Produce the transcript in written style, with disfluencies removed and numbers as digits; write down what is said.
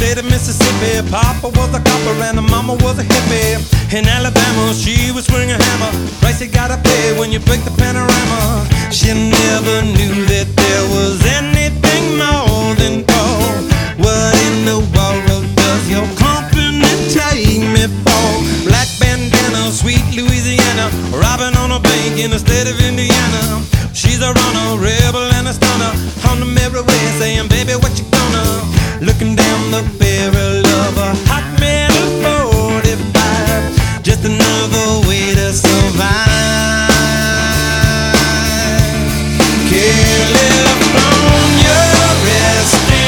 state of Mississippi. Papa was a copper and the mama was a hippie. In Alabama, she was swinging a hammer. Price you gotta pay when you break the panorama. She never knew that there was anything more